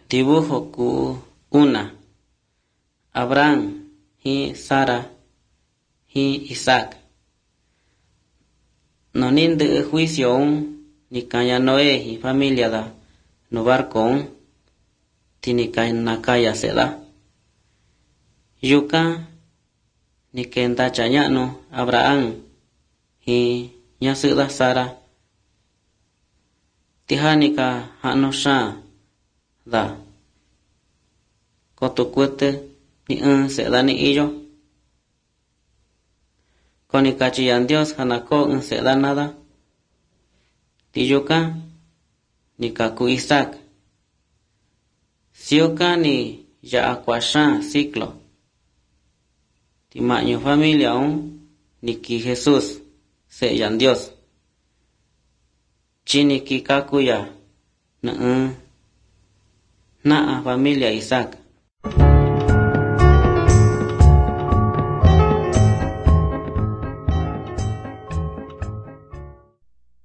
dibujo ku una, Abraham hi Sara hi Isaac. No ninde juicio ni kaya Noé y familia da no barco tini kaya nakaya seda. Yuka ni kenda chanyano Abraham hi nyasuda Sara. Tihanika hano sha da koto kuete ni seda ni iyo. Koni kachiyan Dios hanako seda nada. Tiyuka ni kaku Isaac. Siuka ni ya akwasha ciclo. Timaño familia ni ki Jesús se yan Dios. Chini ki kakuya na familia Isaac.